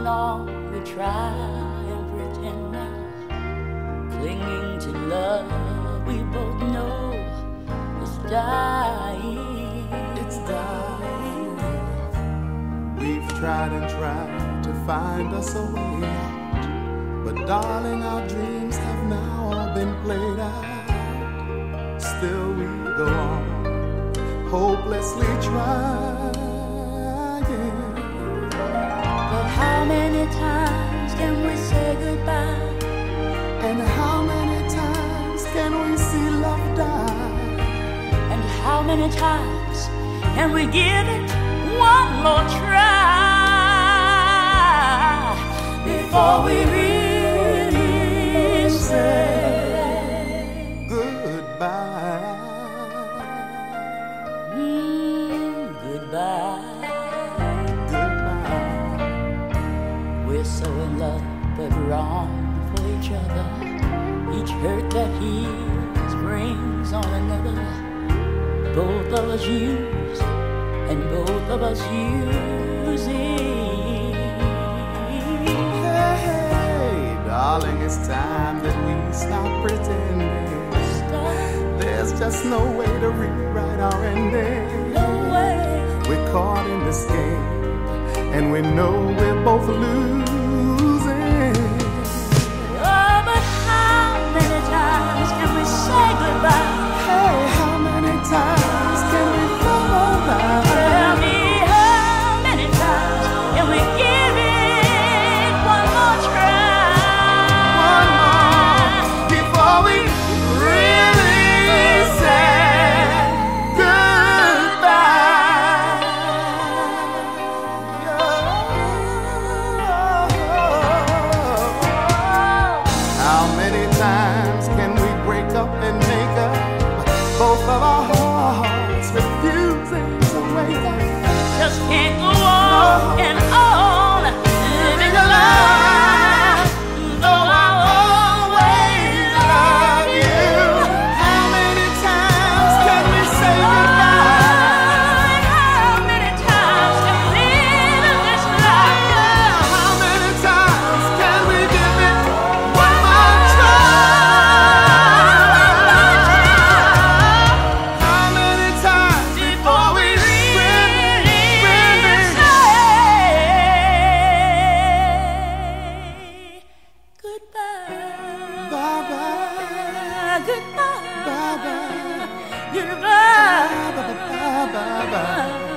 holding on, we try and pretend now, clinging to love we both know is dying. It's dying. We've tried and tried to find us a way out, but darling, our dreams have now all been played out. Still we go on, hopelessly trying. But how many times can we say goodbye? And how many times can we see love die? And how many times can we give it one more try before we really say goodbye? Goodbye. Goodbye. We're so in love but wrong for each other. Each hurt that heals brings on another. Both of us use and both of us using. Hey, darling, it's time that we stop pretending. There's just no way to rewrite our ending. No way. We're caught in this game, and we know we're both losing. Oh, but how many times can we say goodbye? Hey, how many times can we fall over? Tell me how many times can we give it one more try? One more before we really say goodbye. How many times can we break up and make up? Both of our hearts refusing to wake up. Just can't go on and on living a lie. Though I always love you. How many times can we say goodbye? How many times can we live in this life? How many times can we give it one more try? How many times before we really say goodbye. bye-bye, Goodbye. bye-bye, Goodbye. bye-bye, bye-bye.